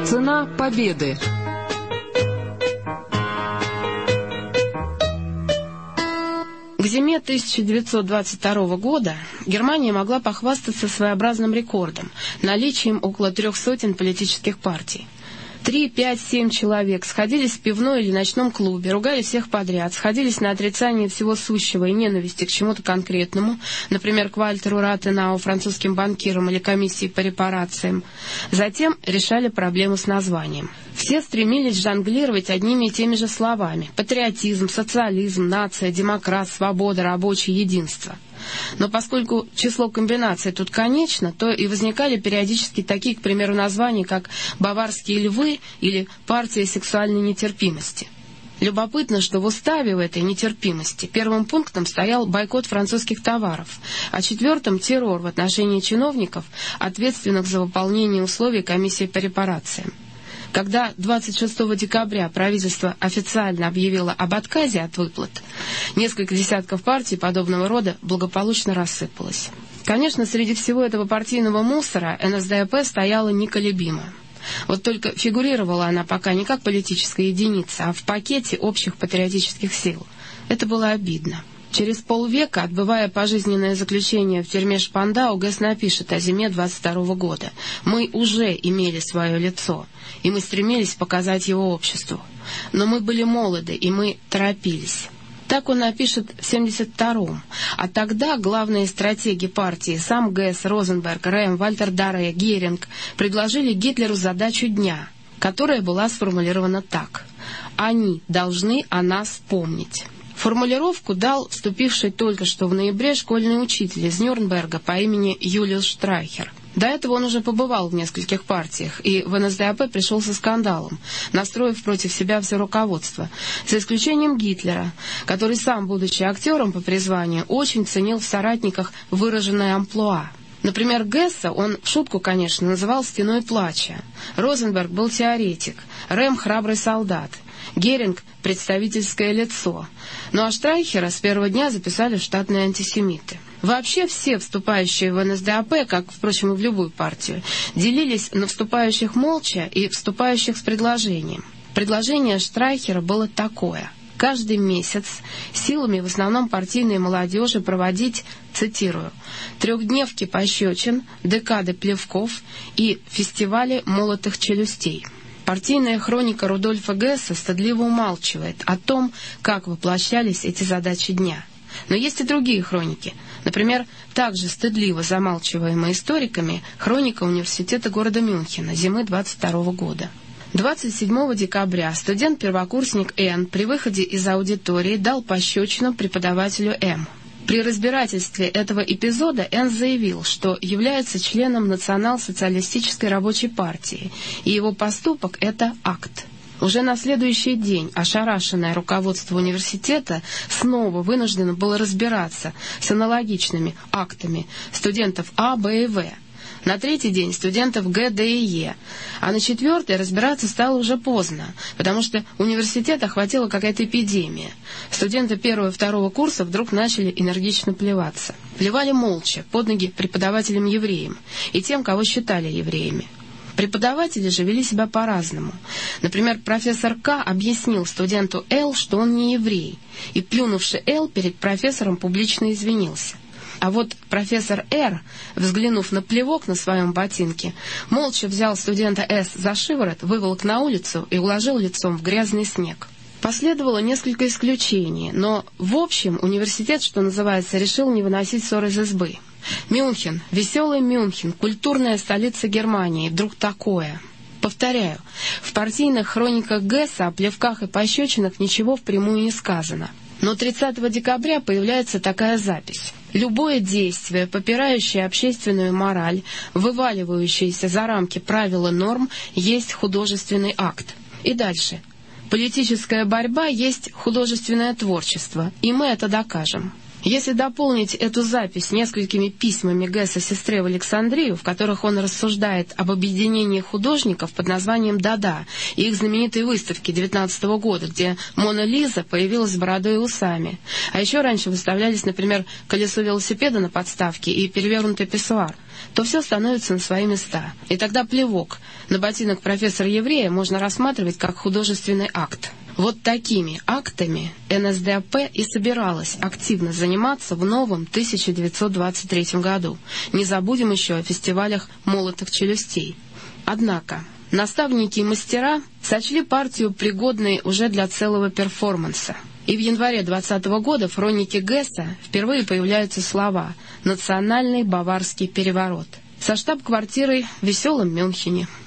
Цена победы. К зиме 1922 года Германия могла похвастаться своеобразным рекордом – наличием около 300 политических партий. 3, 5, 7 человек сходились в пивной или ночном клубе, ругали всех подряд, сходились на отрицание всего сущего и ненависти к чему-то конкретному, например, к Вальтеру Ратенау, французским банкирам или комиссии по репарациям. Затем решали проблему с названием. Все стремились жонглировать одними и теми же словами – патриотизм, социализм, нация, демократ, свобода, рабочее, единство. Но поскольку число комбинаций тут конечно, то и возникали периодически такие, к примеру, названия, как «Баварские львы» или «Партия сексуальной нетерпимости». Любопытно, что в уставе в этой нетерпимости первым пунктом стоял бойкот французских товаров, а четвертым – террор в отношении чиновников, ответственных за выполнение условий комиссии по репарациям. Когда 26 декабря правительство официально объявило об отказе от выплат, несколько десятков партий подобного рода благополучно рассыпалось. Конечно, среди всего этого партийного мусора НСДАП стояла неколебимо. Вот только фигурировала она пока не как политическая единица, а в пакете общих патриотических сил. Это было обидно. Через полвека, отбывая пожизненное заключение в тюрьме Шпандау, Гесс напишет о зиме 22 года. «Мы уже имели свое лицо, и мы стремились показать его обществу. Но мы были молоды, и мы торопились». Так он напишет в 1972-м. А тогда главные стратеги партии, сам Гесс, Розенберг, Рэм, Вальтер Дарре, Геринг, предложили Гитлеру задачу дня, которая была сформулирована так: «Они должны о нас помнить». Формулировку дал вступивший только что в ноябре школьный учитель из Нюрнберга по имени Юлиус Штрайхер. До этого он уже побывал в нескольких партиях, и в НСДАП пришел со скандалом, настроив против себя все руководство, за исключением Гитлера, который сам, будучи актером по призванию, очень ценил в соратниках выраженное амплуа. Например, Гесса он, в шутку, конечно, называл «стеной плача». Розенберг был теоретик, Рэм — храбрый солдат, Геринг — представительское лицо. Ну а Штрайхера с первого дня записали в штатные антисемиты. Вообще все вступающие в НСДАП, как, впрочем, и в любую партию, делились на вступающих молча и вступающих с предложением. Предложение Штрайхера было такое: каждый месяц силами в основном партийной молодежи проводить, цитирую, трехдневки пощечин, декады плевков и фестивали молотых челюстей. Партийная хроника Рудольфа Гесса стыдливо умалчивает о том, как воплощались эти задачи дня. Но есть и другие хроники. Например, также стыдливо замалчиваемая историками хроника университета города Мюнхена зимы 22 года. 27 декабря студент-первокурсник Н. при выходе из аудитории дал пощечину преподавателю М. При разбирательстве этого эпизода Н. заявил, что является членом Национал-социалистической рабочей партии, и его поступок – это акт. Уже на следующий день ошарашенное руководство университета снова вынуждено было разбираться с аналогичными актами студентов А, Б и В. На третий день студентов Г, Д и Е. А на четвертый разбираться стало уже поздно, потому что университет охватила какая-то эпидемия. Студенты первого и второго курса вдруг начали энергично плеваться. Плевали молча, под ноги преподавателям-евреям и тем, кого считали евреями. Преподаватели же вели себя по-разному. Например, профессор К. объяснил студенту Л., что он не еврей, и, плюнувши Л., перед профессором публично извинился. А вот профессор Р., взглянув на плевок на своем ботинке, молча взял студента С. за шиворот, выволок на улицу и уложил лицом в грязный снег. Последовало несколько исключений, но, в общем, университет, что называется, решил не выносить ссор из избы. Мюнхен, веселый Мюнхен, культурная столица Германии, вдруг такое. Повторяю, в партийных хрониках Гесса о плевках и пощечинах ничего впрямую не сказано. Но 30 декабря появляется такая запись. Любое действие, попирающее общественную мораль, вываливающееся за рамки правил и норм, есть художественный акт. И дальше. Политическая борьба есть художественное творчество, и мы это докажем. Если дополнить эту запись несколькими письмами Гесса сестре в Александрию, в которых он рассуждает об объединении художников под названием «Дада» и их знаменитой выставке 19 года, где Мона Лиза появилась с бородой и усами, а еще раньше выставлялись, например, колесо велосипеда на подставке и перевернутый писсуар, то все становится на свои места. И тогда плевок на ботинок профессора-еврея можно рассматривать как художественный акт. Вот такими актами НСДАП и собиралась активно заниматься в новом 1923 году. Не забудем еще о фестивалях молотых челюстей. Однако наставники и мастера сочли партию пригодной уже для целого перформанса. И в январе 2020 года в хронике Гесса впервые появляются слова «Национальный баварский переворот» со штаб-квартирой в веселом Мюнхене.